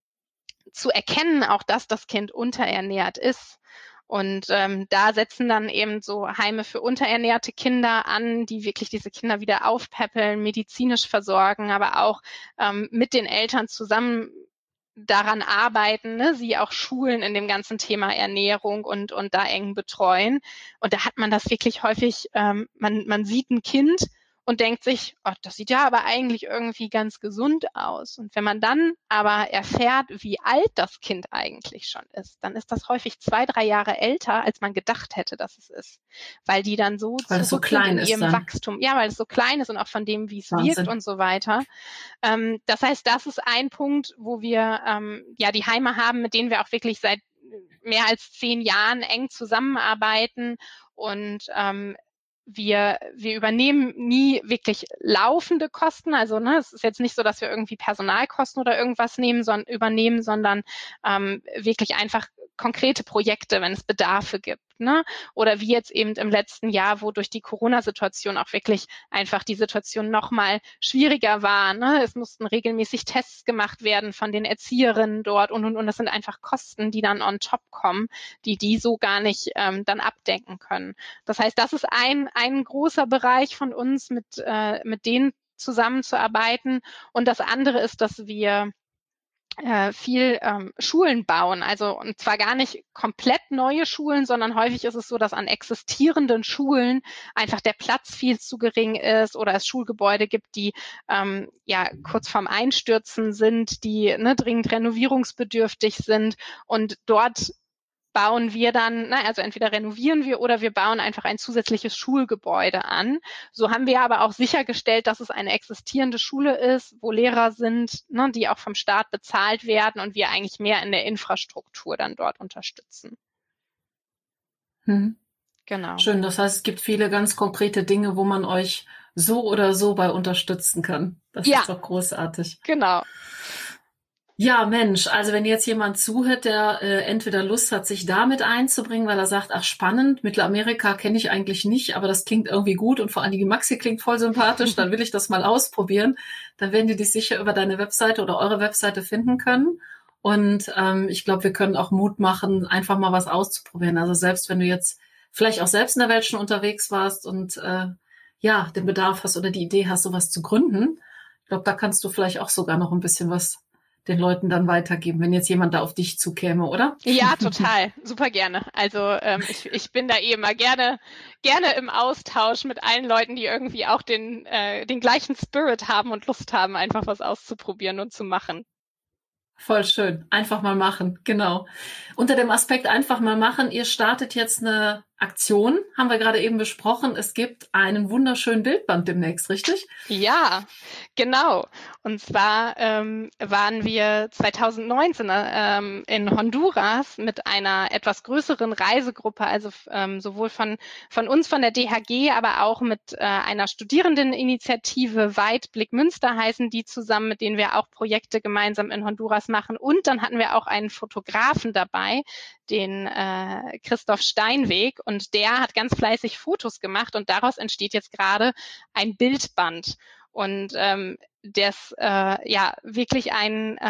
zu erkennen, auch dass das Kind unterernährt ist. Und da setzen dann eben so Heime für unterernährte Kinder an, die wirklich diese Kinder wieder aufpäppeln, medizinisch versorgen, aber auch mit den Eltern zusammen daran arbeiten, ne, sie auch schulen in dem ganzen Thema Ernährung und da eng betreuen. Und da hat man das wirklich häufig, man sieht ein Kind und denkt sich, oh, das sieht ja aber eigentlich irgendwie ganz gesund aus. Und wenn man dann aber erfährt, wie alt das Kind eigentlich schon ist, dann ist das häufig 2, 3 Jahre älter, als man gedacht hätte, dass es ist. Weil die dann so zurück sind in ihrem Wachstum. Ja, weil es so klein ist und auch von dem, wie es wirkt und so weiter. Das heißt, das ist ein Punkt, wo wir ja die Heime haben, mit denen wir auch wirklich seit mehr als 10 Jahren eng zusammenarbeiten und wir übernehmen nie wirklich laufende Kosten. Also es ist jetzt nicht so, dass wir irgendwie Personalkosten oder irgendwas übernehmen, sondern wirklich einfach konkrete Projekte, wenn es Bedarfe gibt. Ne? Oder wie jetzt eben im letzten Jahr, wo durch die Corona-Situation auch wirklich einfach die Situation nochmal schwieriger war. Ne? Es mussten regelmäßig Tests gemacht werden von den Erzieherinnen dort und. Das sind einfach Kosten, die dann on top kommen, die so gar nicht dann abdecken können. Das heißt, das ist ein großer Bereich von uns, mit denen zusammenzuarbeiten. Und das andere ist, dass wir viel Schulen bauen, also und zwar gar nicht komplett neue Schulen, sondern häufig ist es so, dass an existierenden Schulen einfach der Platz viel zu gering ist oder es Schulgebäude gibt, die ja kurz vorm Einstürzen sind, die dringend renovierungsbedürftig sind und dort bauen wir dann, also entweder renovieren wir oder wir bauen einfach ein zusätzliches Schulgebäude an. So haben wir aber auch sichergestellt, dass es eine existierende Schule ist, wo Lehrer sind, die auch vom Staat bezahlt werden und wir eigentlich mehr in der Infrastruktur dann dort unterstützen. Genau. Schön, das heißt, es gibt viele ganz konkrete Dinge, wo man euch so oder so bei unterstützen kann. Das ist doch großartig. Genau. Ja, Mensch, also wenn jetzt jemand zuhört, der entweder Lust hat, sich damit einzubringen, weil er sagt, ach spannend, Mittelamerika kenne ich eigentlich nicht, aber das klingt irgendwie gut und vor allen Dingen Maxi klingt voll sympathisch, dann will ich das mal ausprobieren. Dann werden die dich sicher über deine Webseite oder eure Webseite finden können. Und ich glaube, wir können auch Mut machen, einfach mal was auszuprobieren. Also selbst wenn du jetzt vielleicht auch selbst in der Welt schon unterwegs warst und den Bedarf hast oder die Idee hast, sowas zu gründen, ich glaube, da kannst du vielleicht auch sogar noch ein bisschen was den Leuten dann weitergeben, wenn jetzt jemand da auf dich zukäme, oder? Ja, total. Super gerne. Also ich bin da immer gerne im Austausch mit allen Leuten, die irgendwie auch den gleichen Spirit haben und Lust haben, einfach was auszuprobieren und zu machen. Voll schön. Einfach mal machen, genau. Unter dem Aspekt einfach mal machen, ihr startet jetzt eine Aktion, haben wir gerade eben besprochen. Es gibt einen wunderschönen Bildband demnächst, richtig? Ja, genau. Und zwar waren wir 2019 in Honduras mit einer etwas größeren Reisegruppe, also sowohl von uns, von der DHG, aber auch mit einer Studierendeninitiative Weitblick Münster heißen die zusammen, mit denen wir auch Projekte gemeinsam in Honduras machen. Und dann hatten wir auch einen Fotografen dabei, den Christoph Steinweg, und der hat ganz fleißig Fotos gemacht und daraus entsteht jetzt gerade ein Bildband. Und das wirklich ein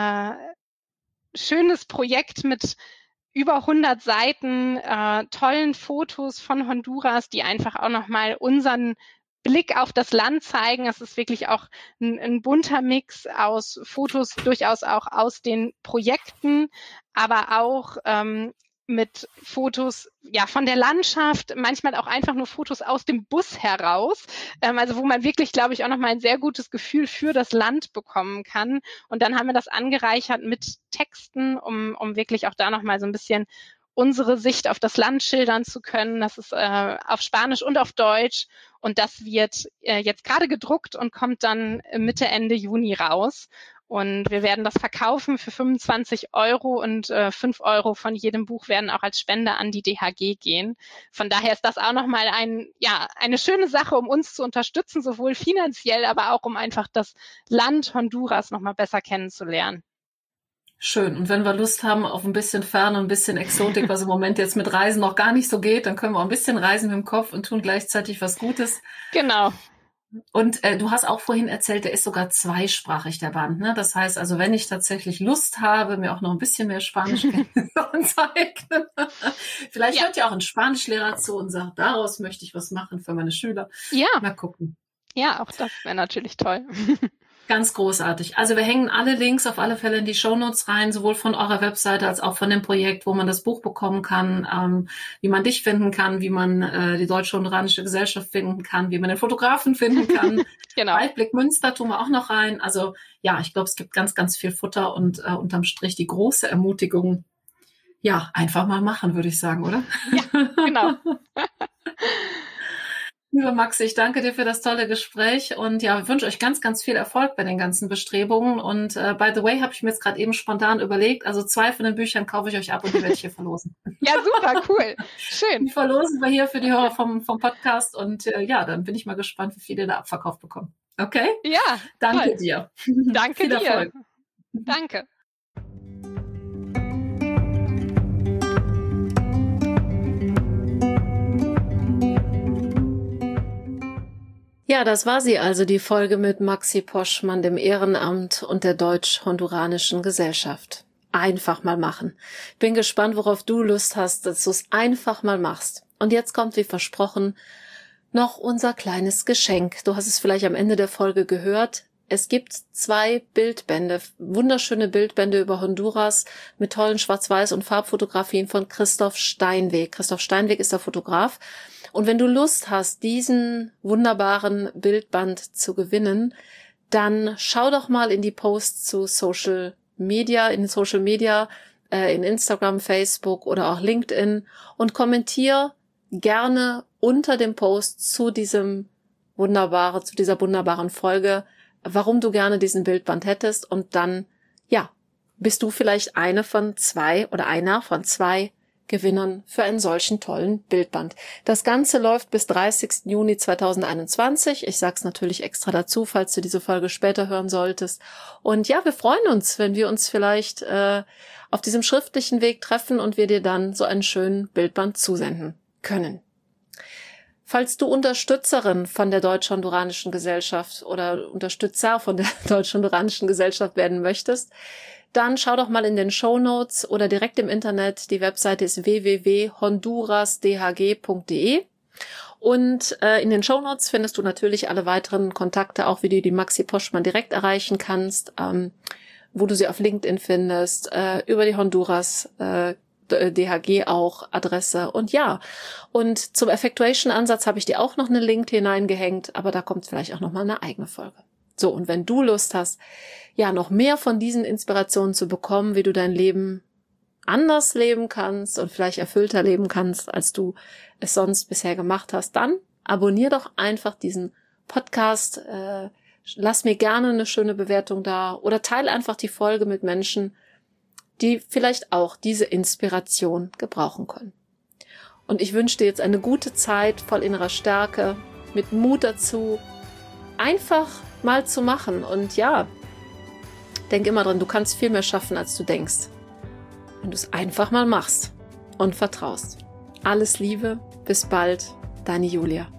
schönes Projekt mit über 100 Seiten, tollen Fotos von Honduras, die einfach auch nochmal unseren Blick auf das Land zeigen. Es ist wirklich auch ein bunter Mix aus Fotos, durchaus auch aus den Projekten, aber auch mit Fotos von der Landschaft, manchmal auch einfach nur Fotos aus dem Bus heraus, also wo man wirklich, glaube ich, auch nochmal ein sehr gutes Gefühl für das Land bekommen kann. Und dann haben wir das angereichert mit Texten, um wirklich auch da nochmal so ein bisschen unsere Sicht auf das Land schildern zu können. Das ist auf Spanisch und auf Deutsch. Und das wird jetzt gerade gedruckt und kommt dann Mitte, Ende Juni raus. Und wir werden das verkaufen für 25 € und 5 € von jedem Buch werden auch als Spende an die DHG gehen. Von daher ist das auch nochmal eine schöne Sache, um uns zu unterstützen, sowohl finanziell, aber auch um einfach das Land Honduras nochmal besser kennenzulernen. Schön. Und wenn wir Lust haben auf ein bisschen Ferne und ein bisschen Exotik, was im Moment jetzt mit Reisen noch gar nicht so geht, dann können wir auch ein bisschen reisen mit dem Kopf und tun gleichzeitig was Gutes. Genau. Und du hast auch vorhin erzählt, der ist sogar zweisprachig, der Band. Ne? Das heißt also, wenn ich tatsächlich Lust habe, mir auch noch ein bisschen mehr Spanisch anzueignen, vielleicht hört ja auch ein Spanischlehrer zu und sagt, daraus möchte ich was machen für meine Schüler. Ja. Mal gucken. Ja, auch das wäre natürlich toll. Ganz großartig. Also wir hängen alle Links auf alle Fälle in die Shownotes rein, sowohl von eurer Webseite als auch von dem Projekt, wo man das Buch bekommen kann, wie man dich finden kann, wie man die Deutsch-Honduranische Gesellschaft finden kann, wie man den Fotografen finden kann. Genau. Weitblick Münster tun wir auch noch rein. Also ja, ich glaube, es gibt ganz, ganz viel Futter und unterm Strich die große Ermutigung, ja, einfach mal machen, würde ich sagen, oder? Ja, genau. Lieber Maxi, ich danke dir für das tolle Gespräch und ja, wünsche euch ganz, ganz viel Erfolg bei den ganzen Bestrebungen. Und by the way, habe ich mir jetzt gerade eben spontan überlegt, also 2 von den Büchern kaufe ich euch ab und die werde ich hier verlosen. Ja, super, cool. Schön. Die verlosen wir hier für die Hörer vom Podcast und dann bin ich mal gespannt, wie viele da abverkauft bekommen. Okay? Ja, danke toll. dir. Danke viel dir. Erfolg. Danke. Ja, das war sie also, die Folge mit Maxi Poschmann, dem Ehrenamt und der Deutsch-Honduranischen Gesellschaft. Einfach mal machen. Bin gespannt, worauf du Lust hast, dass du es einfach mal machst. Und jetzt kommt, wie versprochen, noch unser kleines Geschenk. Du hast es vielleicht am Ende der Folge gehört. Es gibt 2 Bildbände, wunderschöne Bildbände über Honduras mit tollen Schwarz-Weiß- und Farbfotografien von Christoph Steinweg. Christoph Steinweg ist der Fotograf. Und wenn du Lust hast, diesen wunderbaren Bildband zu gewinnen, dann schau doch mal in die Posts zu Social Media, in Instagram, Facebook oder auch LinkedIn und kommentier gerne unter dem Post zu dieser wunderbaren Folge, warum du gerne diesen Bildband hättest, und dann, bist du vielleicht einer von 2 Gewinnern für einen solchen tollen Bildband. Das Ganze läuft bis 30. Juni 2021. Ich sag's natürlich extra dazu, falls du diese Folge später hören solltest. Und ja, wir freuen uns, wenn wir uns vielleicht auf diesem schriftlichen Weg treffen und wir dir dann so einen schönen Bildband zusenden können. Falls du Unterstützerin von der Deutsch-Honduranischen Gesellschaft oder Unterstützer von der Deutsch-Honduranischen Gesellschaft werden möchtest, dann schau doch mal in den Shownotes oder direkt im Internet. Die Webseite ist www.hondurasdhg.de. Und in den Shownotes findest du natürlich alle weiteren Kontakte, auch wie du die Maxi Poschmann direkt erreichen kannst, wo du sie auf LinkedIn findest, über die Honduras DHG auch Adresse. Und ja, und zum Effectuation-Ansatz habe ich dir auch noch einen Link hineingehängt, aber da kommt vielleicht auch noch mal eine eigene Folge. So, und wenn du Lust hast, ja, noch mehr von diesen Inspirationen zu bekommen, wie du dein Leben anders leben kannst und vielleicht erfüllter leben kannst, als du es sonst bisher gemacht hast, dann abonnier doch einfach diesen Podcast, lass mir gerne eine schöne Bewertung da oder teile einfach die Folge mit Menschen, die vielleicht auch diese Inspiration gebrauchen können. Und ich wünsche dir jetzt eine gute Zeit voll innerer Stärke, mit Mut dazu, einfach mal zu machen. Und ja, denk immer dran, du kannst viel mehr schaffen, als du denkst. Wenn du es einfach mal machst und vertraust. Alles Liebe, bis bald, deine Julia.